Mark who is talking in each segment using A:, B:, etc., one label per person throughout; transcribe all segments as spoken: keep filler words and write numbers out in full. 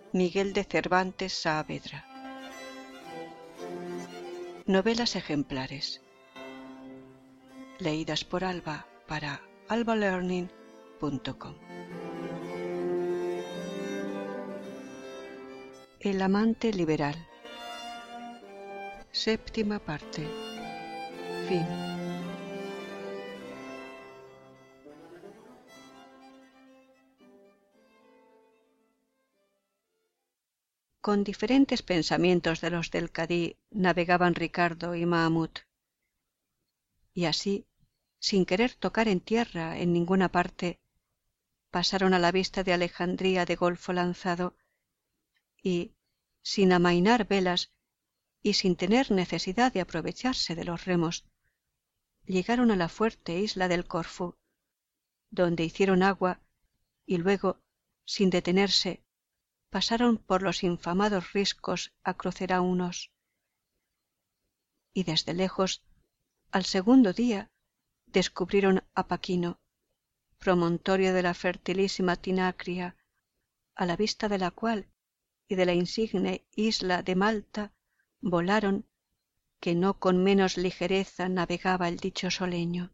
A: Miguel de Cervantes Saavedra. Novelas ejemplares leídas por Alba para alba learning punto com. El amante liberal. Séptima parte. Fin. Con diferentes pensamientos de los del Cadí navegaban Ricardo y Mahamut, y así, sin querer tocar en tierra en ninguna parte, pasaron a la vista de Alejandría de golfo lanzado, y, sin amainar velas y sin tener necesidad de aprovecharse de los remos, llegaron a la fuerte isla del Corfú, donde hicieron agua y luego, sin detenerse, pasaron por los infamados riscos acroceraunos. Y desde lejos, al segundo día, descubrieron a Paquino, promontorio de la fertilísima Tinacria, a la vista de la cual y de la insigne isla de Malta volaron, que no con menos ligereza navegaba el dichoso leño.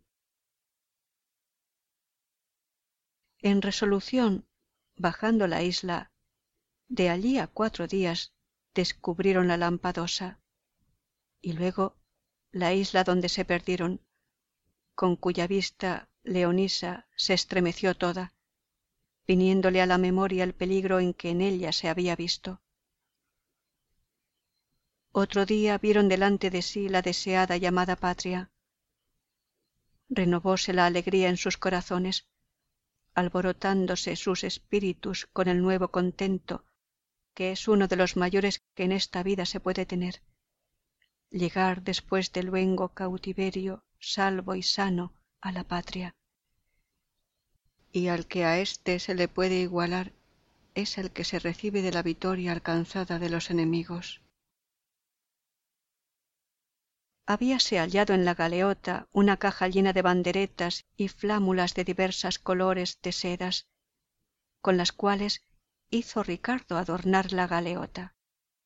A: En resolución, bajando la isla, de allí a cuatro días descubrieron la Lampadosa, y luego la isla donde se perdieron, con cuya vista Leonisa se estremeció toda, viniéndole a la memoria el peligro en que en ella se había visto. Otro día vieron delante de sí la deseada y amada patria. Renovóse la alegría en sus corazones, alborotándose sus espíritus con el nuevo contento, que es uno de los mayores que en esta vida se puede tener, llegar después del luengo cautiverio salvo y sano a la patria. Y al que a éste se le puede igualar es el que se recibe de la victoria alcanzada de los enemigos. Habíase hallado en la galeota una caja llena de banderetas y flámulas de diversas colores de sedas, con las cuales hizo Ricardo adornar la galeota.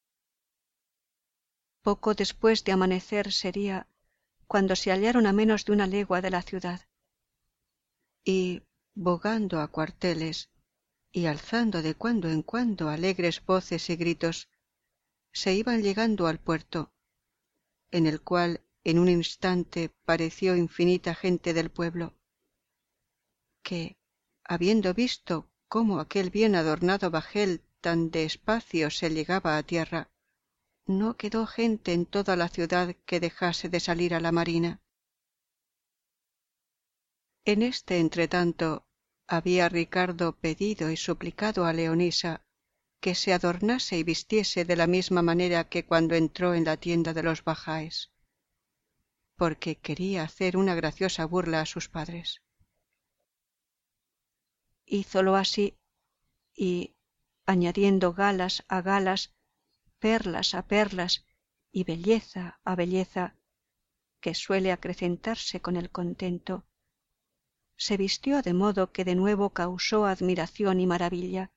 A: Poco después de amanecer sería cuando se hallaron a menos de una legua de la ciudad, y, bogando a cuarteles y alzando de cuando en cuando alegres voces y gritos, se iban llegando al puerto, en el cual en un instante pareció infinita gente del pueblo, que, habiendo visto cómo aquel bien adornado bajel tan despacio se llegaba a tierra, no quedó gente en toda la ciudad que dejase de salir a la marina. En este entretanto había Ricardo pedido y suplicado a Leonisa que se adornase y vistiese de la misma manera que cuando entró en la tienda de los bajáes, porque quería hacer una graciosa burla a sus padres. Hízolo así, y, añadiendo galas a galas, perlas a perlas y belleza a belleza, que suele acrecentarse con el contento, se vistió de modo que de nuevo causó admiración y maravilla.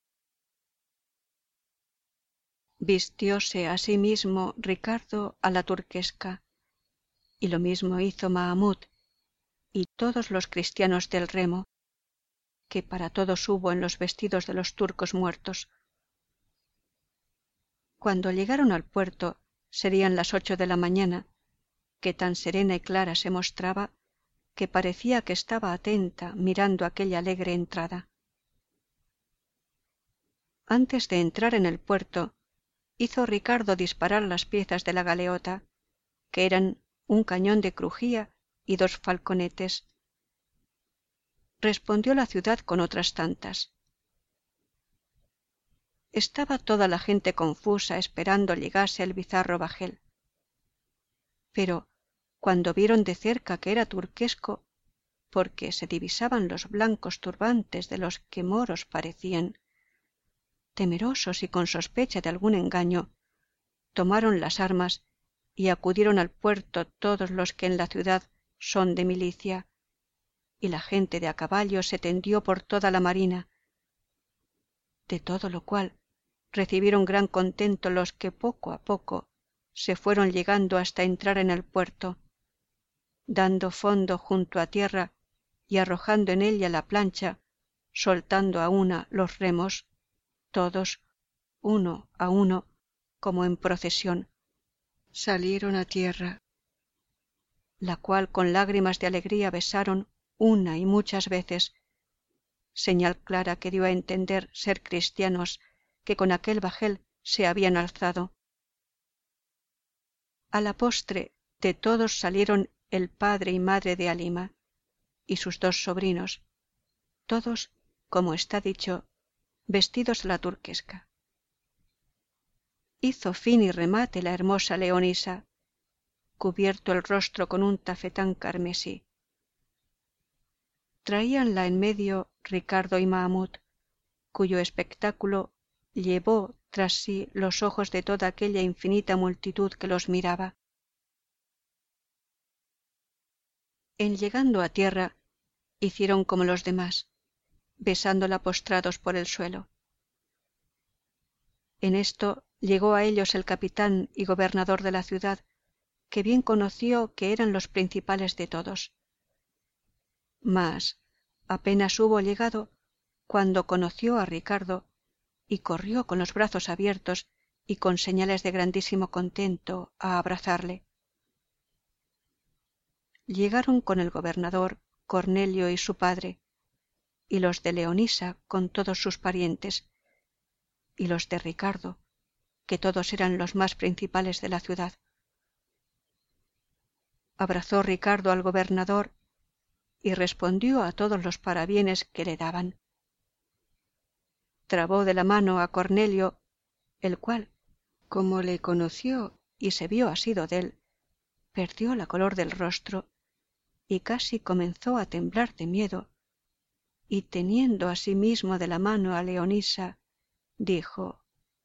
A: Vistióse asimismo Ricardo a la turquesca, y lo mismo hizo Mahamut y todos los cristianos del remo, que para todos hubo en los vestidos de los turcos muertos. Cuando llegaron al puerto serían las ocho de la mañana, que tan serena y clara se mostraba que parecía que estaba atenta mirando aquella alegre entrada. Antes de entrar en el puerto, hizo Ricardo disparar las piezas de la galeota, que eran un cañón de crujía y dos falconetes. Respondió la ciudad con otras tantas. Estaba toda la gente confusa esperando llegase el bizarro bajel. Pero cuando vieron de cerca que era turquesco, porque se divisaban los blancos turbantes de los que moros parecían, temerosos y con sospecha de algún engaño, tomaron las armas y acudieron al puerto todos los que en la ciudad son de milicia, y la gente de a caballo se tendió por toda la marina, de todo lo cual recibieron gran contento los que poco a poco se fueron llegando hasta entrar en el puerto, dando fondo junto a tierra y arrojando en ella la plancha, soltando a una los remos, todos, uno a uno, como en procesión, salieron a tierra, la cual con lágrimas de alegría besaron una y muchas veces, señal clara que dio a entender ser cristianos que con aquel bajel se habían alzado. A la postre de todos salieron el padre y madre de Halima y sus dos sobrinos, todos, como está dicho, vestidos a la turquesca. Hizo fin y remate la hermosa Leonisa, cubierto el rostro con un tafetán carmesí. Traíanla en medio Ricardo y Mahamut, cuyo espectáculo llevó tras sí los ojos de toda aquella infinita multitud que los miraba. En llegando a tierra, hicieron como los demás, besándola postrados por el suelo. En esto llegó a ellos el capitán y gobernador de la ciudad, que bien conoció que eran los principales de todos. Mas apenas hubo llegado cuando conoció a Ricardo y corrió con los brazos abiertos y con señales de grandísimo contento a abrazarle. Llegaron con el gobernador, Cornelio y su padre, y los de Leonisa con todos sus parientes, y los de Ricardo, que todos eran los más principales de la ciudad. Abrazó Ricardo al gobernador y respondió a todos los parabienes que le daban. Trabó de la mano a Cornelio, el cual, como le conoció y se vio asido dél, perdió la color del rostro y casi comenzó a temblar de miedo, y teniendo asimismo de la mano a Leonisa, dijo: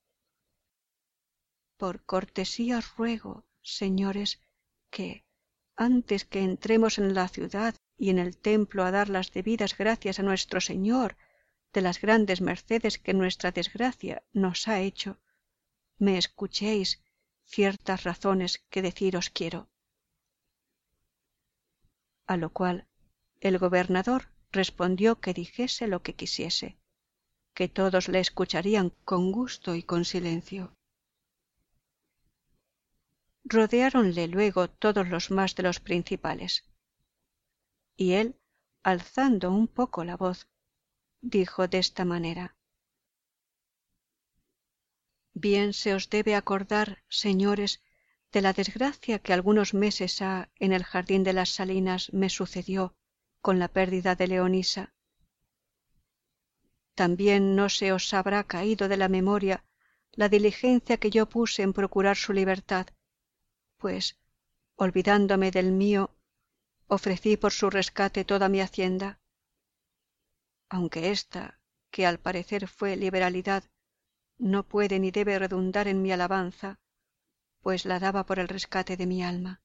A: por cortesía os ruego, señores, que, antes que entremos en la ciudad y en el templo a dar las debidas gracias a nuestro Señor de las grandes mercedes que nuestra desgracia nos ha hecho, me escuchéis ciertas razones que deciros quiero. A lo cual el gobernador respondió que dijese lo que quisiese, que todos le escucharían con gusto y con silencio. Rodeáronle luego todos los más de los principales, y él, alzando un poco la voz, dijo de esta manera: bien se os debe acordar, señores, de la desgracia que algunos meses ha en el jardín de las salinas me sucedió con la pérdida de Leonisa. También no se os habrá caído de la memoria la diligencia que yo puse en procurar su libertad, pues, olvidándome del mío, ofrecí por su rescate toda mi hacienda, aunque ésta, que al parecer fue liberalidad, no puede ni debe redundar en mi alabanza, pues la daba por el rescate de mi alma.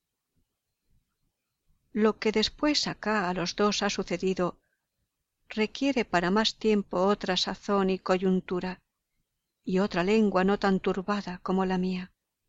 A: Lo que después acá a los dos ha sucedido requiere para más tiempo otra sazón y coyuntura, y otra lengua no tan turbada como la mía.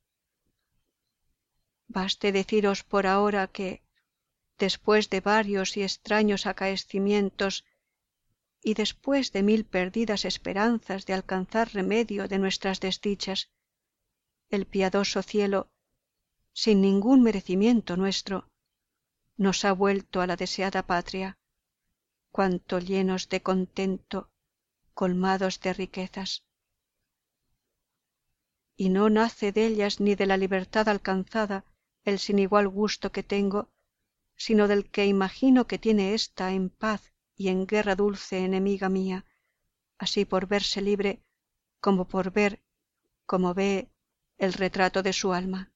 A: Baste deciros por ahora que, después de varios y extraños acaecimientos, y después de mil perdidas esperanzas de alcanzar remedio de nuestras desdichas, el piadoso cielo, sin ningún merecimiento nuestro, nos ha vuelto a la deseada patria, cuanto llenos de contento, colmados de riquezas. Y no nace dellas ni de la libertad alcanzada el sin igual gusto que tengo, sino del que imagino que tiene ésta en paz y en guerra dulce enemiga mía, así por verse libre como por ver, como ve, el retrato de su alma.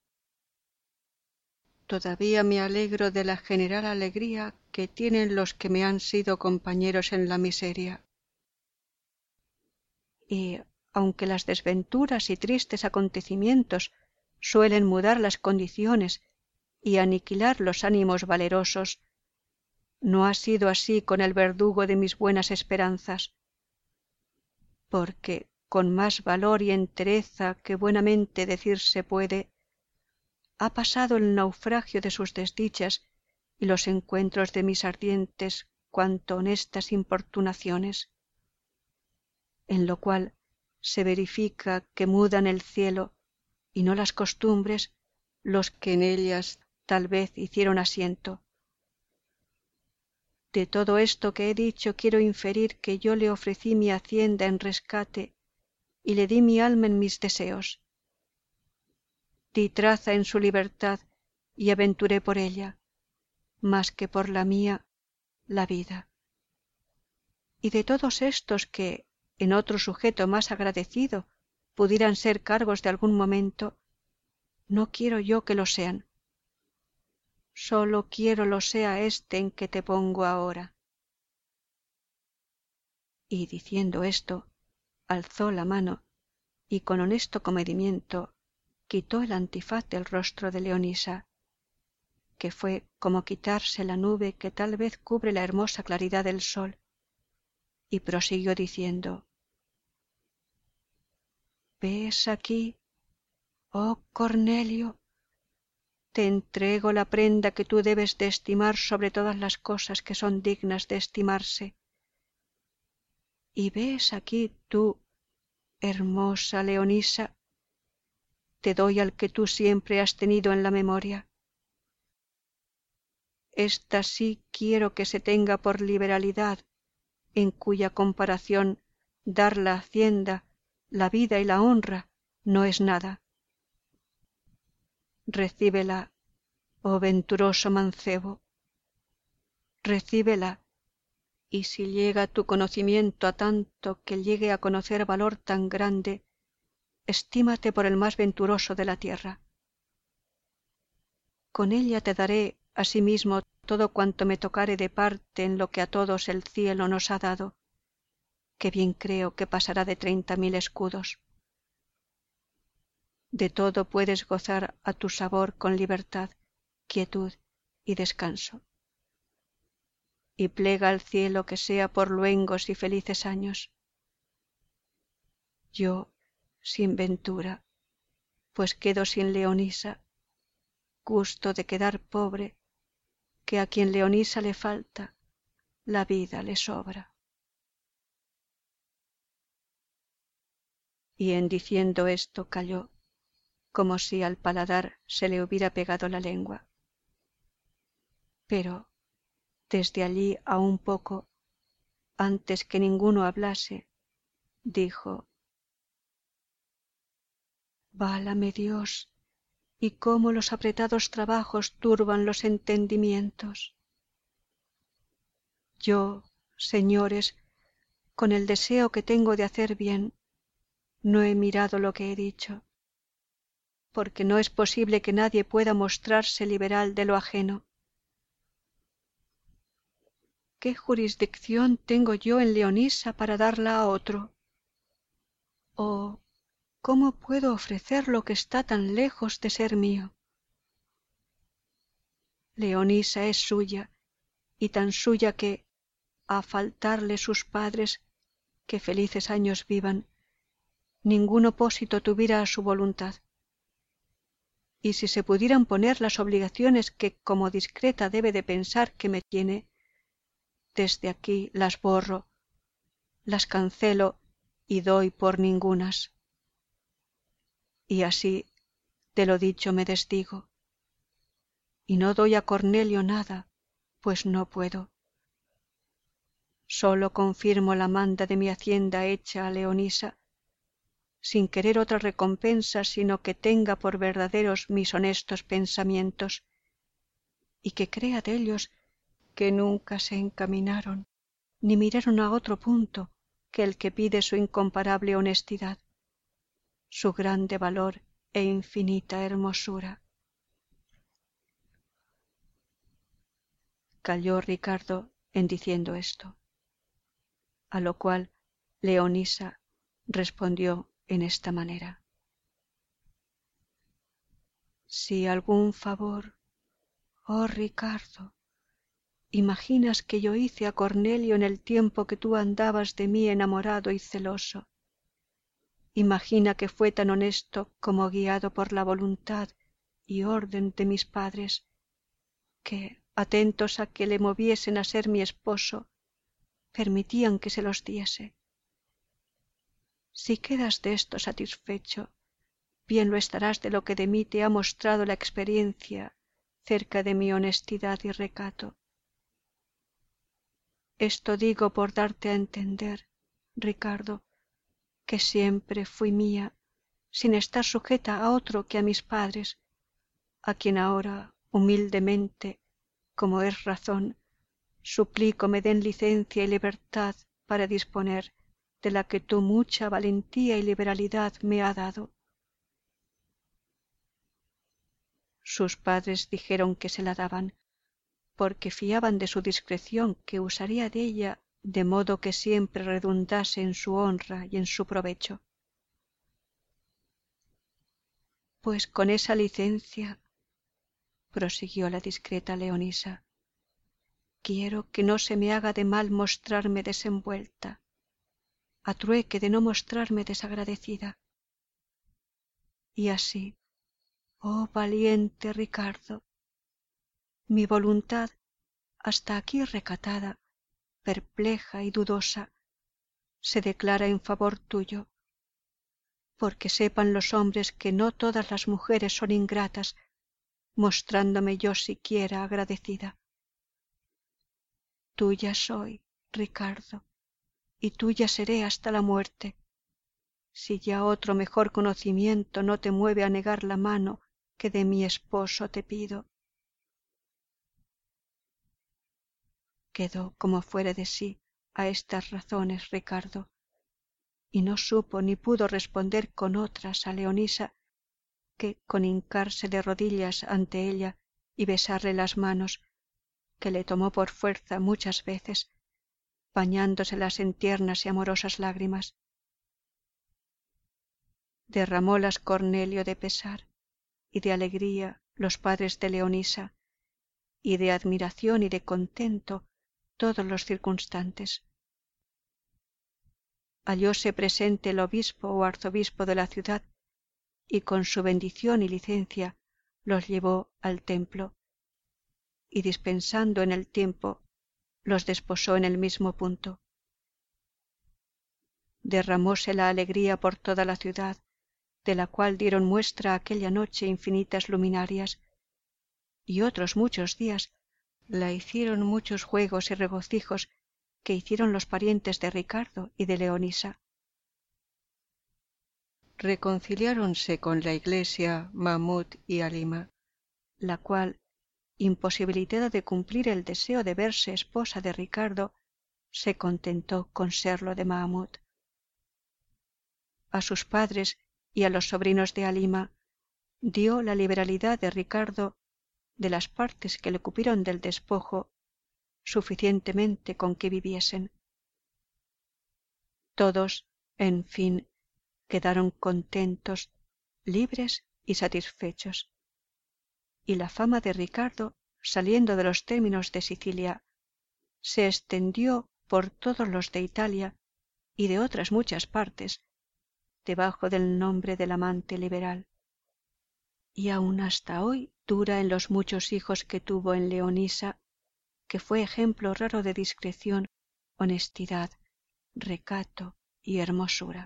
A: Todavía me alegro de la general alegría que tienen los que me han sido compañeros en la miseria. Y, aunque las desventuras y tristes acontecimientos suelen mudar las condiciones y aniquilar los ánimos valerosos, no ha sido así con el verdugo de mis buenas esperanzas, porque, con más valor y entereza que buenamente decirse puede, ha pasado el naufragio de sus desdichas y los encuentros de mis ardientes cuanto honestas importunaciones, en lo cual se verifica que mudan el cielo y no las costumbres los que en ellas tal vez hicieron asiento. De todo esto que he dicho quiero inferir que yo le ofrecí mi hacienda en rescate y le di mi alma en mis deseos. Di traza en su libertad y aventuré por ella, más que por la mía, la vida. Y de todos estos que, en otro sujeto más agradecido, pudieran ser cargos de algún momento, no quiero yo que lo sean. Sólo quiero lo sea este en que te pongo ahora. Y diciendo esto, alzó la mano y con honesto comedimiento quitó el antifaz del rostro de Leonisa, que fue como quitarse la nube que tal vez cubre la hermosa claridad del sol, y prosiguió diciendo: ¿Ves aquí, oh Cornelio? Te entrego la prenda que tú debes de estimar sobre todas las cosas que son dignas de estimarse. Y ves aquí tú, hermosa Leonisa, te doy al que tú siempre has tenido en la memoria. Esta sí quiero que se tenga por liberalidad, en cuya comparación dar la hacienda, la vida y la honra no es nada. Recíbela, oh venturoso mancebo, recíbela, y si llega tu conocimiento a tanto que llegue a conocer valor tan grande, estímate por el más venturoso de la tierra. Con ella te daré asimismo todo cuanto me tocare de parte en lo que a todos el cielo nos ha dado, que bien creo que pasará de treinta mil escudos. De todo puedes gozar a tu sabor con libertad, quietud y descanso. Y plega al cielo que sea por luengos y felices años. Yo, sin ventura, pues quedo sin Leonisa, gusto de quedar pobre, que a quien Leonisa le falta, la vida le sobra. Y en diciendo esto calló, como si al paladar se le hubiera pegado la lengua. Pero desde allí a un poco, antes que ninguno hablase, dijo: Válame Dios, y cómo los apretados trabajos turban los entendimientos. Yo, señores, con el deseo que tengo de hacer bien, no he mirado lo que he dicho, porque no es posible que nadie pueda mostrarse liberal de lo ajeno. ¿Qué jurisdicción tengo yo en Leonisa para darla a otro? ¿O cómo puedo ofrecer lo que está tan lejos de ser mío? Leonisa es suya, y tan suya que, a faltarle sus padres, que felices años vivan, ningún opósito tuviera a su voluntad. Y si se pudieran poner las obligaciones que como discreta debe de pensar que me tiene, desde aquí las borro, las cancelo y doy por ningunas. Y así de lo dicho me desdigo, y no doy a Cornelio nada, pues no puedo. Sólo confirmo la manda de mi hacienda hecha a Leonisa, sin querer otra recompensa sino que tenga por verdaderos mis honestos pensamientos, y que crea dellos que nunca se encaminaron ni miraron a otro punto que el que pide su incomparable honestidad, su grande valor e infinita hermosura. Calló Ricardo en diciendo esto, a lo cual Leonisa respondió en esta manera: Si algún favor, oh Ricardo, imaginas que yo hice a Cornelio en el tiempo que tú andabas de mí enamorado y celoso, imagina que fue tan honesto como guiado por la voluntad y orden de mis padres, que, atentos a que le moviesen a ser mi esposo, permitían que se los diese. Si quedas de esto satisfecho, bien lo estarás de lo que de mí te ha mostrado la experiencia cerca de mi honestidad y recato. Esto digo por darte a entender, Ricardo, que siempre fui mía, sin estar sujeta a otro que a mis padres, a quien ahora humildemente, como es razón, suplico me den licencia y libertad para disponer de la que tu mucha valentía y liberalidad me ha dado. Sus padres dijeron que se la daban, porque fiaban de su discreción que usaría de ella de modo que siempre redundase en su honra y en su provecho. Pues con esa licencia, prosiguió la discreta Leonisa, quiero que no se me haga de mal mostrarme desenvuelta, a trueque de no mostrarme desagradecida. Y así, oh valiente Ricardo, mi voluntad, hasta aquí recatada, perpleja y dudosa, se declara en favor tuyo, porque sepan los hombres que no todas las mujeres son ingratas, mostrándome yo siquiera agradecida. Tuya soy, Ricardo, y tuya seré hasta la muerte, si ya otro mejor conocimiento no te mueve a negar la mano que de mi esposo te pido. Quedó como fuera de sí a estas razones Ricardo, y no supo ni pudo responder con otras a Leonisa que con hincarse de rodillas ante ella y besarle las manos, que le tomó por fuerza muchas veces, bañándoselas en tiernas y amorosas lágrimas. Derramólas Cornelio de pesar y de alegría los padres de Leonisa, y de admiración y de contento todos los circunstantes. Hallóse presente el obispo o arzobispo de la ciudad, y con su bendición y licencia los llevó al templo, y dispensando en el tiempo, los desposó en el mismo punto. Derramóse la alegría por toda la ciudad, de la cual dieron muestra aquella noche infinitas luminarias, y otros muchos días la hicieron muchos juegos y regocijos que hicieron los parientes de Ricardo y de Leonisa. Reconciliáronse con la iglesia Mahmud y Halima, la cual, imposibilitada de cumplir el deseo de verse esposa de Ricardo, se contentó con serlo de Mahmud. A sus padres y a los sobrinos de Halima dio la liberalidad de Ricardo de las partes que le cupieron del despojo suficientemente con que viviesen. Todos, en fin, quedaron contentos, libres y satisfechos, y la fama de Ricardo, saliendo de los términos de Sicilia, se extendió por todos los de Italia y de otras muchas partes, debajo del nombre del amante liberal, y aun hasta hoy dura en los muchos hijos que tuvo en Leonisa, que fue ejemplo raro de discreción, honestidad, recato y hermosura.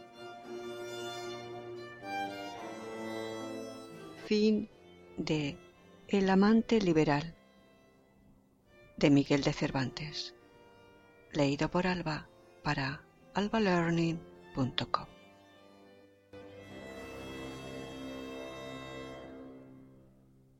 A: Fin de El amante liberal, de Miguel de Cervantes, leído por Alba para alba learning punto com.